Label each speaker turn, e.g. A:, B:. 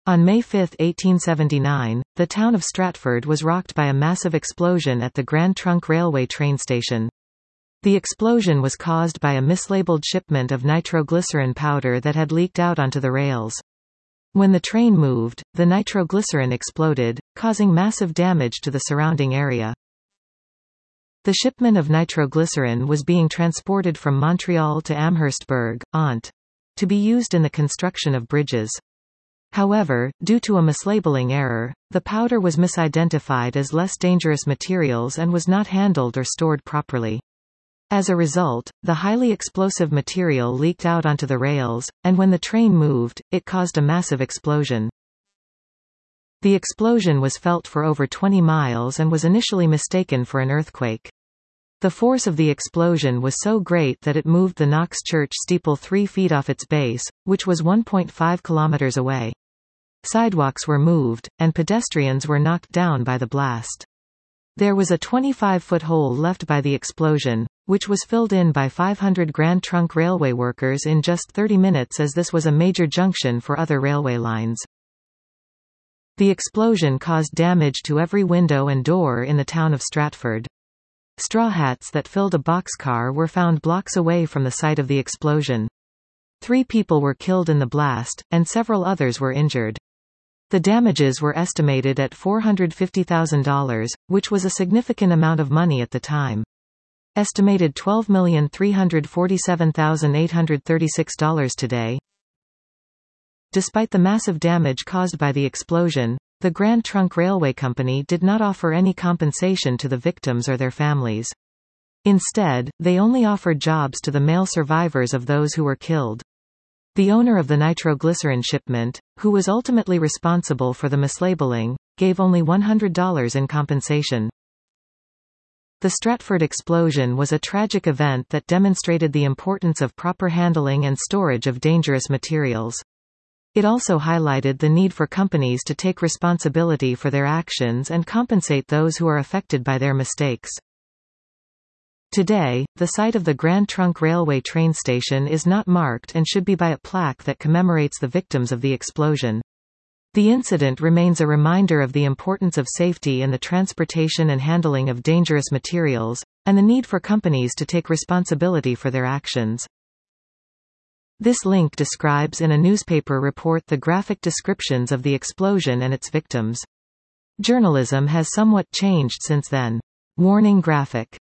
A: On May 5, 1879, the town of Stratford was rocked by a massive explosion at the Grand Trunk Railway train station. The explosion was caused by a mislabeled shipment of nitroglycerin powder that had leaked out onto the rails. When the train moved, the nitroglycerin exploded, causing massive damage to the surrounding area. The shipment of nitroglycerin was being transported from Montreal to Amherstburg, Ont, to be used in the construction of bridges. However, due to a mislabeling error, the powder was misidentified as less dangerous materials and was not handled or stored properly. As a result, the highly explosive material leaked out onto the rails, and when the train moved, it caused a massive explosion. The explosion was felt for over 20 miles and was initially mistaken for an earthquake. The force of the explosion was so great that it moved the Knox Church steeple 3 feet off its base, which was 1.5 kilometers away. Sidewalks were moved, and pedestrians were knocked down by the blast. There was a 25-foot hole left by the explosion, which was filled in by 500 Grand Trunk Railway workers in just 30 minutes, as this was a major junction for other railway lines. The explosion caused damage to every window and door in the town of Stratford. Straw hats that filled a boxcar were found blocks away from the site of the explosion. 3 people were killed in the blast, and several others were injured. The damages were estimated at $450,000, which was a significant amount of money at the time. Estimated $12,347,836 today. Despite the massive damage caused by the explosion, the Grand Trunk Railway Company did not offer any compensation to the victims or their families. Instead, they only offered jobs to the male survivors of those who were killed. The owner of the nitroglycerin shipment, who was ultimately responsible for the mislabeling, gave only $100 in compensation. The Stratford explosion was a tragic event that demonstrated the importance of proper handling and storage of dangerous materials. It also highlighted the need for companies to take responsibility for their actions and compensate those who are affected by their mistakes. Today, the site of the Grand Trunk Railway train station is not marked and should be by a plaque that commemorates the victims of the explosion. The incident remains a reminder of the importance of safety in the transportation and handling of dangerous materials, and the need for companies to take responsibility for their actions. This link describes in a newspaper report the graphic descriptions of the explosion and its victims. Journalism has somewhat changed since then. Warning graphic.